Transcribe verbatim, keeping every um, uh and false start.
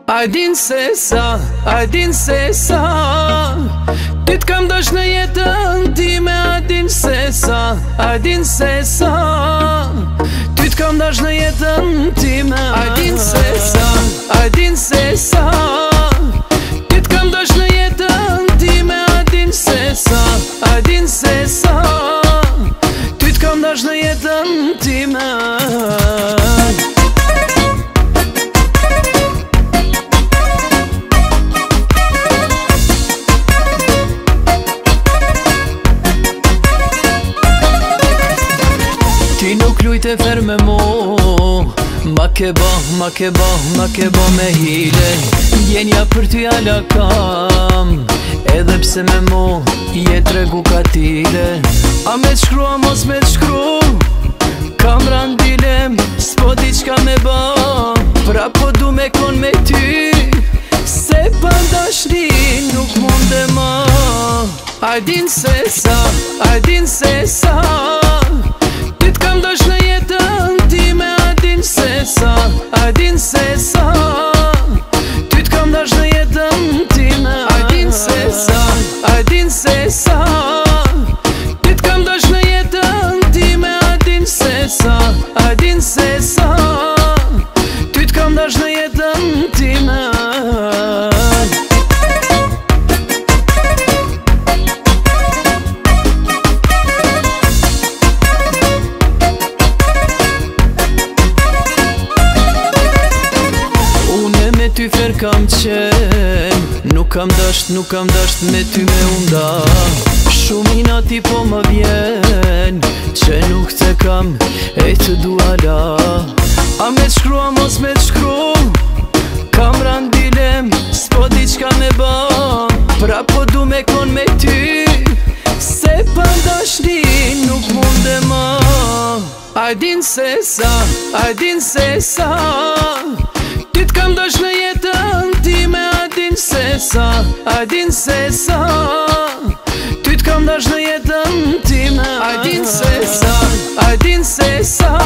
A din se sa, a din se sa Ty t'kam dash në jetën time. A din se sa, a din se sa Ty t'kam dash në jetën time. A din se sa, a din se sa Ty t'kam dash në jetën time. A din se sa, a din se sa Ty t'kam dash në jetën time. Ti nuk lujte fer me mu Ma ke ba, ma ke ba, ma ke ba me hile Djenja për ty ala kam Edhe pse me mu je tregu katile. A me t'shkru, a mos me t'shkru Kam randilem, s'po di qka me ba Pra po du me kon me ty Se pa dashni nuk munde ma. A din se sa, a din se sa Ty t'kam dash në jetën time. A din se sa, a din se sa Ty t'kam dash në jetën time. A din se sa, a din se sa Ty t'kam dash në jetën time. A din se sa, a din se sa Ty t'kam dash në jetën time. Ty fer kam qen Nuk kam dasht, nuk kam dasht me ty me unda. Shumë inati po më vjen Që nuk te kam e të duala. A me t'shkru, a mos me t'shkru Kam randilem, s'po di qka me ba Pra po du me kon me ty Se pa dashni nuk munde ma. A din se sa, a din se sa Ty t'kam dash në jetën time. A din se sa, a din se sa Ty t'kam dash në jetën time. A din se sa, a din se sa